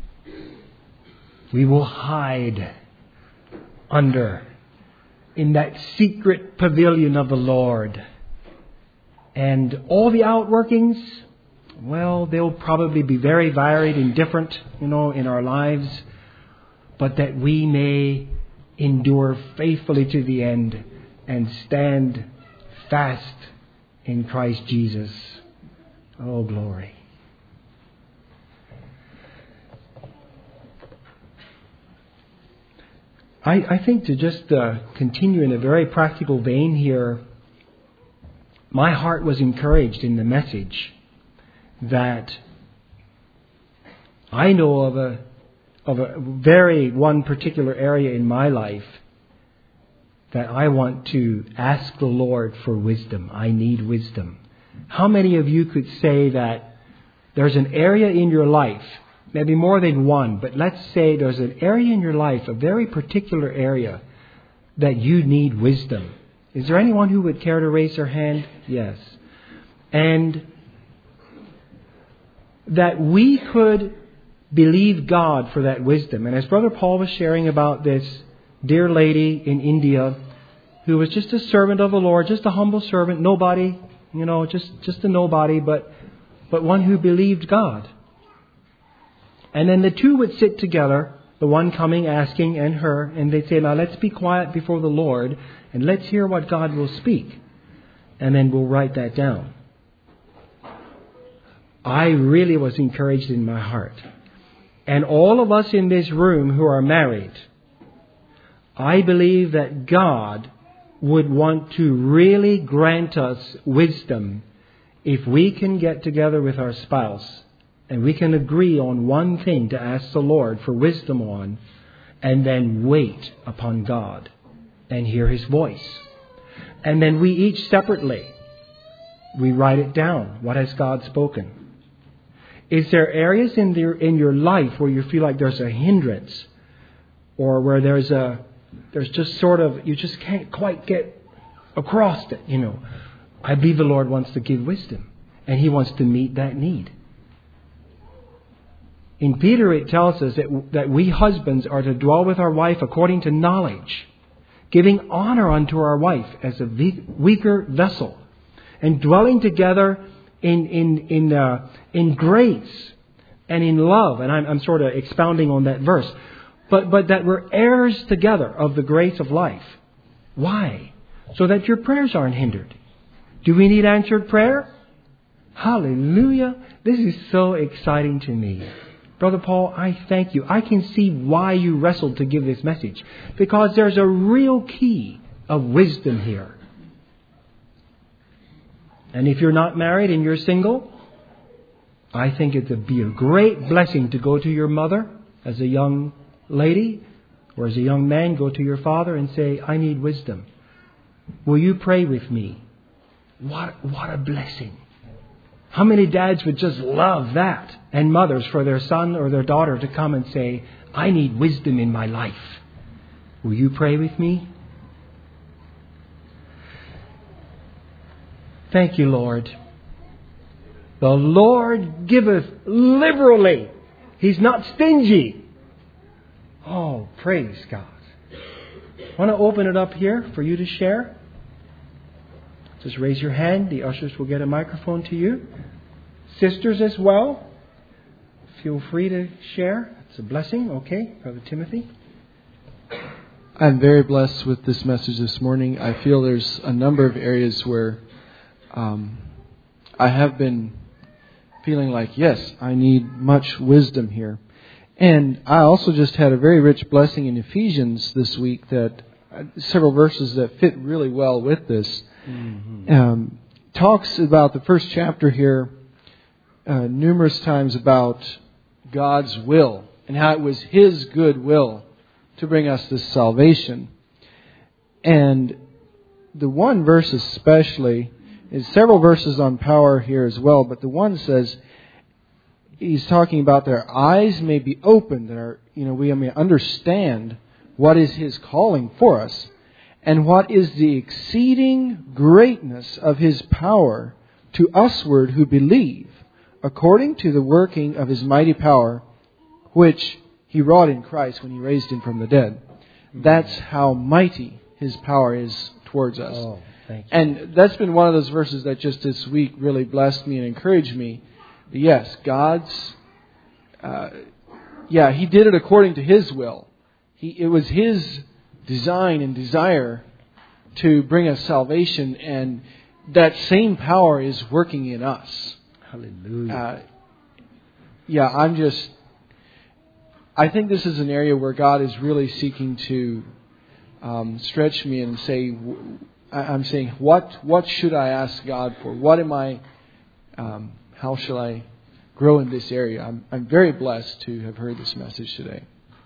We will hide under in that secret pavilion of the Lord. And all the outworkings, well, they'll probably be very varied and different, you know, in our lives. But that we may endure faithfully to the end and stand fast in Christ Jesus. Oh, glory. I, I think to just uh, continue in a very practical vein here, my heart was encouraged in the message that I know of a of a very one particular area in my life that I want to ask the Lord for wisdom. I need wisdom. How many of you could say that there's an area in your life maybe more than one, but let's say there's an area in your life, a very particular area, that you need wisdom. Is there anyone who would care to raise their hand? Yes. And that we could believe God for that wisdom. And as Brother Paul was sharing about this dear lady in India who was just a servant of the Lord, just a humble servant, nobody, you know, just, just a nobody, but, but one who believed God. And then the two would sit together, the one coming, asking, and her, and they'd say, now let's be quiet before the Lord, and let's hear what God will speak. And then we'll write that down. I really was encouraged in my heart. And all of us in this room who are married, I believe that God would want to really grant us wisdom if we can get together with our spouse and we can agree on one thing to ask the Lord for wisdom on, and then wait upon God and hear His voice. And then we each separately, we write it down. What has God spoken? Is there areas in your, in your life where you feel like there's a hindrance, or where there's a there's just sort of, you just can't quite get across it, you know? I believe the Lord wants to give wisdom, and He wants to meet that need. In Peter it tells us that, that we husbands are to dwell with our wife according to knowledge, giving honor unto our wife as a weaker vessel, and dwelling together in in in uh, in grace and in love. And I'm, I'm sort of expounding on that verse. But but that we're heirs together of the grace of life. Why? So that your prayers aren't hindered. Do we need answered prayer? Hallelujah. This is so exciting to me. Brother Paul, I thank you. I can see why you wrestled to give this message. Because there's a real key of wisdom here. And if you're not married and you're single, I think it would be a great blessing to go to your mother as a young lady, or as a young man, go to your father and say, I need wisdom. Will you pray with me? What, what a blessing. How many dads would just love that? And mothers for their son or their daughter to come and say, I need wisdom in my life. Will you pray with me? Thank you, Lord. The Lord giveth liberally. He's not stingy. Oh, praise God. I want to open it up here for you to share. Just raise your hand. The ushers will get a microphone to you. Sisters as well. Feel free to share. It's a blessing. Okay, Brother Timothy. I'm very blessed with this message this morning. I feel there's a number of areas where um, I have been feeling like, yes, I need much wisdom here. And I also just had a very rich blessing in Ephesians this week, that uh, several verses that fit really well with this. Mm-hmm. Um, talks about the first chapter here uh, numerous times about God's will and how it was His good will to bring us this salvation. And the one verse especially, is several verses on power here as well, but the one says, he's talking about their eyes may be opened, that our, you know, we may understand what is His calling for us, and what is the exceeding greatness of His power to usward who believe, according to the working of His mighty power, which He wrought in Christ when He raised Him from the dead. That's how mighty His power is towards us. Oh, thank you. And that's been one of those verses that just this week really blessed me and encouraged me. Yes, God's, uh, yeah, He did it according to His will. He, it was His design and desire to bring us salvation, and that same power is working in us. Hallelujah. Uh, yeah, I'm just, I think this is an area where God is really seeking to um, stretch me and say, I'm saying, what what should I ask God for? What am I... Um, How shall I grow in this area? I'm, I'm very blessed to have heard this message today.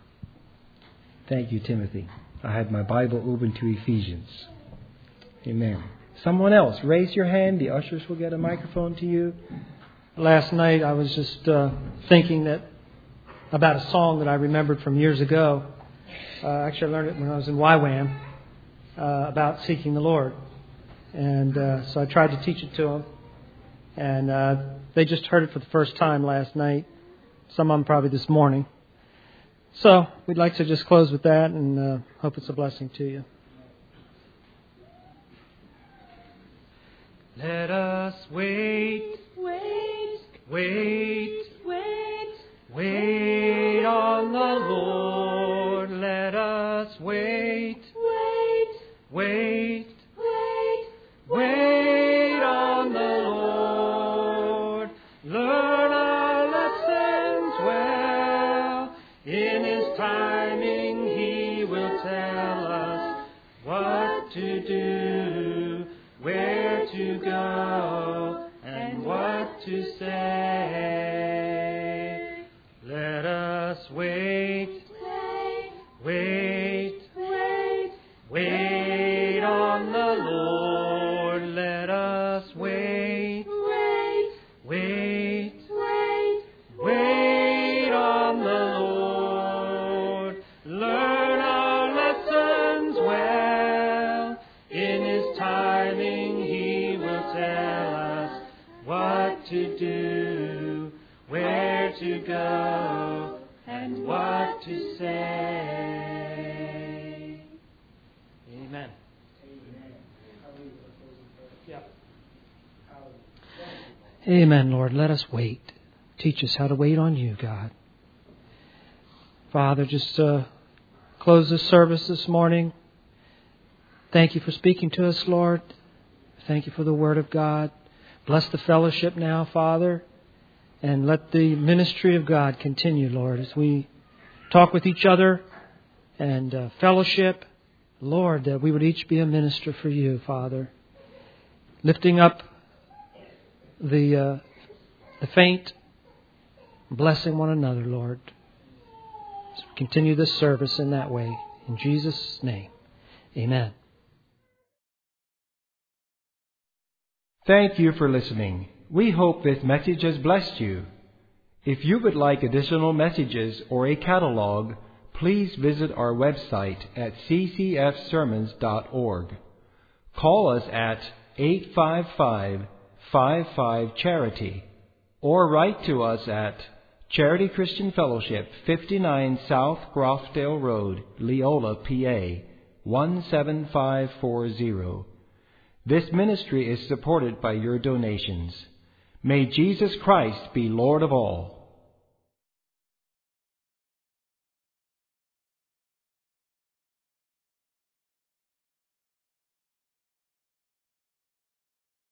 Thank you, Timothy. I had my Bible open to Ephesians. Amen. Someone else, raise your hand. The ushers will get a microphone to you. Last night I was just uh, thinking that about a song that I remembered from years ago. Uh, actually, I learned it when I was in Y WAM uh, about seeking the Lord. And uh, so I tried to teach it to them. And uh, they just heard it for the first time last night. Some of them probably this morning. So we'd like to just close with that and uh, hope it's a blessing to you. Let us wait, Wait, wait, wait, wait on the Lord. Let us wait, wait, wait, wait, wait on the Lord. Learn our lessons well. In His timing He will tell us what to do, where to go, and what to say. Let us wait, wait, wait, wait, wait on the Lord. Let us wait, wait, wait, wait, wait on the Lord. Learn our lessons well. In His timing He will tell us what to do, where to go, and what to say. Amen. Yeah. Amen, Lord. Let us wait. Teach us how to wait on You, God. Father, just uh, close this service this morning. Thank You for speaking to us, Lord. Thank You for the Word of God. Bless the fellowship now, Father. And let the ministry of God continue, Lord, as we talk with each other and uh, fellowship. Lord, that we would each be a minister for You, Father. Lifting up the, uh, the faint, blessing one another, Lord. So continue this service in that way. In Jesus' name, amen. Thank you for listening. We hope this message has blessed you. If you would like additional messages or a catalog, please visit our website at c c f sermons dot org. Call us at eight five five, five five, charity or write to us at Charity Christian Fellowship, fifty-nine South Grofdale Road, Leola, P A, one seven five four zero. This ministry is supported by your donations. May Jesus Christ be Lord of all.